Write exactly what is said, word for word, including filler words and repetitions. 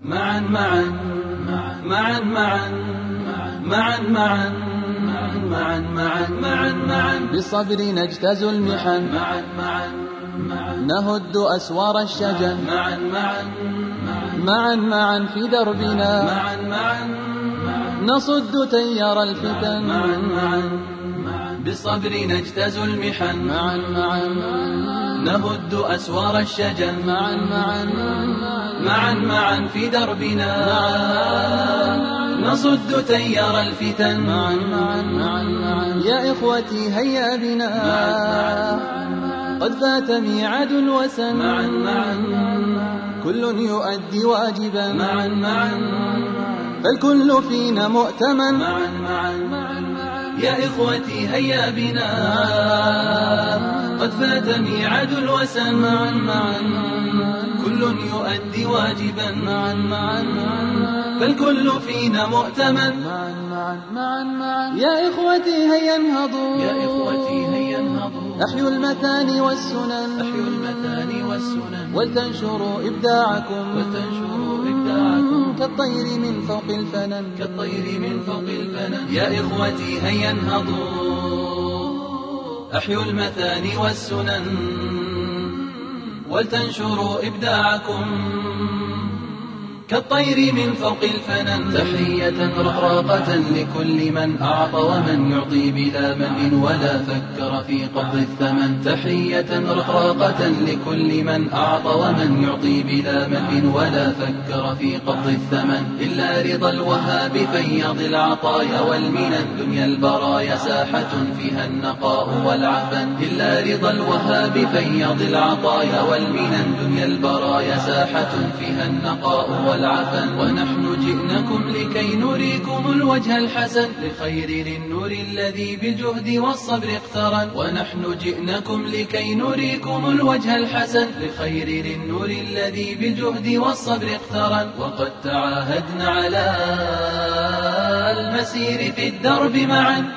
معا معا معا معا معا معا معا معا معا معا بالصبر نجتاز المحن، معا معا نهد أسوار الشجن، معا معا معا معا في دربنا، معا معا نصد تيار الفتن، معا معا بالصبر نجتاز المحن، معا معا نهد أسوار الشجن، معا معا معا معا في دربنا، نصد تيار الفتن، معا معا معا يا إخوتي هيا بنا، قد فات ميعاد الوسن، معا معا كل يؤدي واجبا، معا معا فالكل فينا مؤتمن، معا معا يا إخوتي هيا بنا، قد فات ميعاد الوسن، معا معا كل يؤدي واجبا، معا معا فالكل فينا مؤتمن، معا معا معا معا يا إخوتي هيا انهضوا، يا إخوتي هيا انهضوا، أحيوا المثاني والسنن، أحيوا المثاني والسنن، ولتنشروا إبداعكم، ولتنشروا إبداعكم كالطير من فوق الفنن، كالطير من فوق الفنن، يا إخوتي هيا انهضوا، أحيوا المثاني والسنن، ولتنشروا إبداعكم كالطير من فوق الفنن. تحية رقراقة لكل من أعطى ومن يعطي بلا من ولا فكر في قبض الثمن. تحية رقراقة لكل من أعطى ومن يعطي بلا من ولا فكر في قبض الثمن. إلا رضا الوهاب فيض العطايا والمنن، دنيا البرايا ساحة فيها النقاء والعفن. إلا رضا الوهاب فيض العطايا والمنن، دنيا البرايا ساحة فيها النقاء والعفن. ونحن جئناكم لكي نريكم الوجه الحسن لخير للنور الذي بالجهد والصبر اقترن. ونحن جئناكم لكي نريكم الوجه الحسن لخير للنور الذي بالجهد والصبر اقترن. وقد تعاهدنا على المسير في الدرب معا.